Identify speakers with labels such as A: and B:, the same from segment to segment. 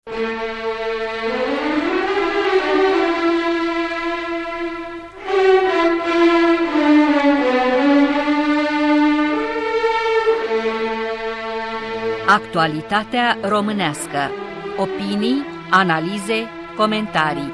A: Actualitatea românească. Opinii, analize, comentarii.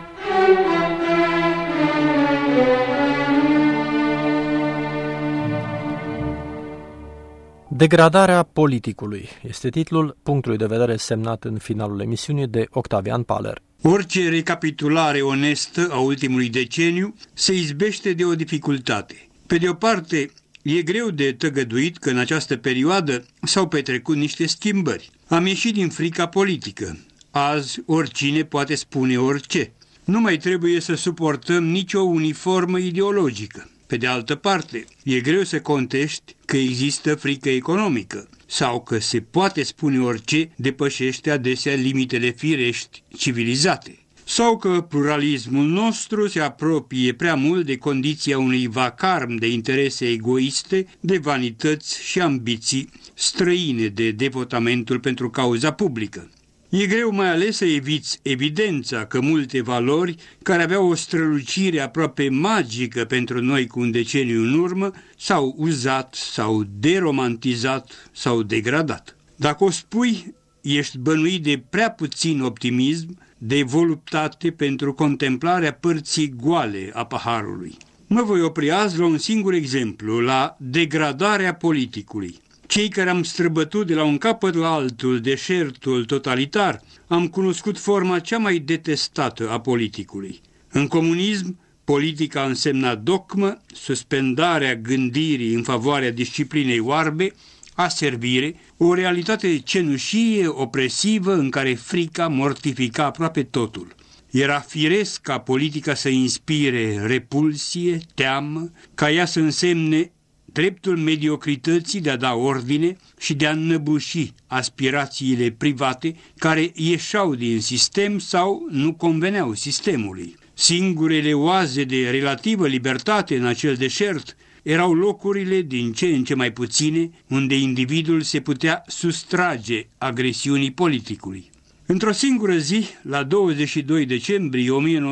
B: Degradarea politicului este titlul punctului de vedere semnat în finalul emisiunii de Octavian Paler.
C: Orice recapitulare onestă a ultimului deceniu se izbește de o dificultate. Pe de o parte, e greu de tăgăduit că în această perioadă s-au petrecut niște schimbări. Am ieșit din frica politică. Azi oricine poate spune orice. Nu mai trebuie să suportăm nicio uniformă ideologică. Pe de altă parte, e greu să contești că există frică economică sau că se poate spune orice depășește adesea limitele firești civilizate. Sau că pluralismul nostru se apropie prea mult de condiția unui vacarm de interese egoiste, de vanități și ambiții străine de devotamentul pentru cauza publică. E greu mai ales să eviți evidența că multe valori care aveau o strălucire aproape magică pentru noi cu un deceniu în urmă s-au uzat, s-au deromantizat, s-au degradat. Dacă o spui, ești bănuit de prea puțin optimism, de voluptate pentru contemplarea părții goale a paharului. Mă voi opri azi la un singur exemplu, la degradarea politicului. Cei care am străbătut de la un capăt la altul deșertul totalitar, am cunoscut forma cea mai detestată a politicului. În comunism, politica însemna dogmă, suspendarea gândirii în favoarea disciplinei oarbe, aservire, o realitate cenușie, opresivă, în care frica mortifica aproape totul. Era firesc ca politica să inspire repulsie, teamă, ca ea să însemne dreptul mediocrității de a da ordine și de a înnăbuși aspirațiile private care ieșeau din sistem sau nu conveneau sistemului. Singurele oaze de relativă libertate în acel deșert erau locurile din ce în ce mai puține unde individul se putea sustrage agresiunii politicului. Într-o singură zi, la 22 decembrie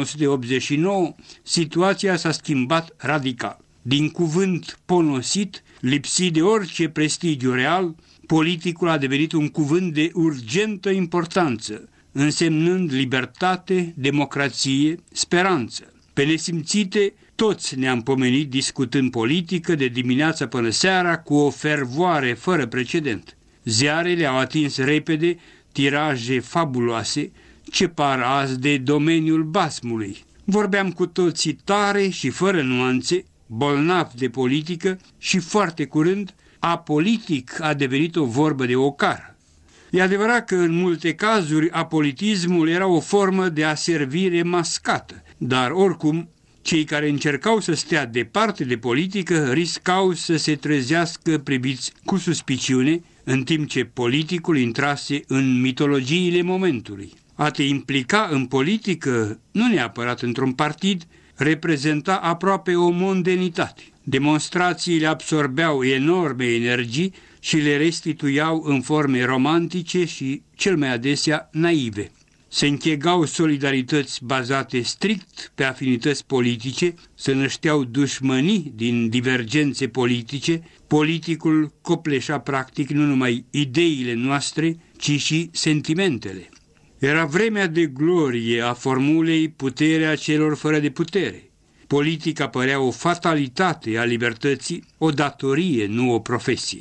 C: 1989, situația s-a schimbat radical. Din cuvânt ponosit, lipsit de orice prestigiu real, politicul a devenit un cuvânt de urgentă importanță, însemnând libertate, democrație, speranță. Pe nesimțite, toți ne-am pomenit discutând politică de dimineața până seara cu o fervoare fără precedent. Ziarele au atins repede tiraje fabuloase ce par azi de domeniul basmului. Vorbeam cu toții tare și fără nuanțe, bolnav de politică și foarte curând, apolitic a devenit o vorbă de ocar. E adevărat că în multe cazuri apolitismul era o formă de aservire mascată, dar oricum cei care încercau să stea departe de politică riscau să se trezească priviți cu suspiciune, în timp ce politicul intrase în mitologiile momentului. A te implica în politică, nu neapărat într-un partid, reprezenta aproape o mondenitate. Demonstrațiile absorbeau enorme energii și le restituiau în forme romantice și, cel mai adesea, naive. Se închegau solidarități bazate strict pe afinități politice, se nășteau dușmănii din divergențe politice, politicul copleșea practic nu numai ideile noastre, ci și sentimentele. Era vremea de glorie a formulei puterea celor fără de putere. Politica părea o fatalitate a libertății, o datorie, nu o profesie.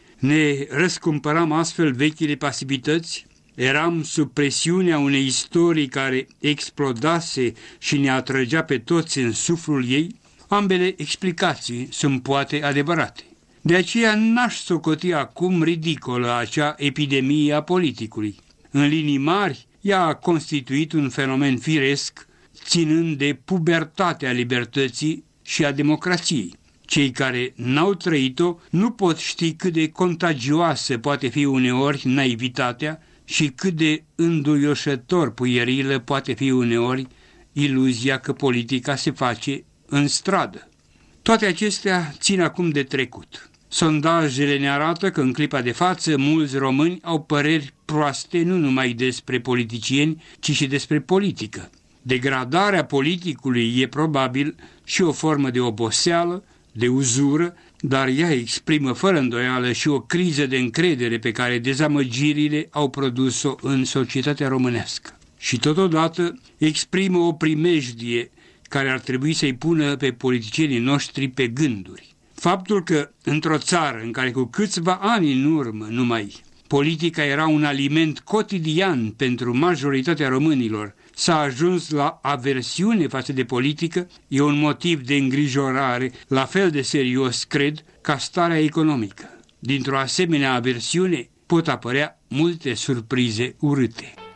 C: Ne răscumpăram astfel vechile pasivități, eram sub presiunea unei istorii care explodase și ne atrăgea pe toți în suflul ei. Ambele explicații sunt poate adevărate. De aceea n-aș socoti acum ridicolă acea epidemie a politicului. În linii mari, ea a constituit un fenomen firesc, ținând de pubertatea libertății și a democrației. Cei care n-au trăit-o nu pot ști cât de contagioasă poate fi uneori naivitatea și cât de înduioșător puierilă poate fi uneori iluzia că politica se face în stradă. Toate acestea țin acum de trecut. Sondajele ne arată că în clipa de față mulți români au păreri proaste nu numai despre politicieni, ci și despre politică. Degradarea politicului e probabil și o formă de oboseală, de uzură, dar ea exprimă fără îndoială și o criză de încredere pe care dezamăgirile au produs-o în societatea românească. Și totodată exprimă o primejdie care ar trebui să-i pună pe politicienii noștri pe gânduri. Faptul că într-o țară în care cu câțiva ani în urmă numai politica era un aliment cotidian pentru majoritatea românilor, s-a ajuns la aversiune față de politică, e un motiv de îngrijorare la fel de serios, cred, ca starea economică. Dintr-o asemenea aversiune pot apărea multe surprize urâte.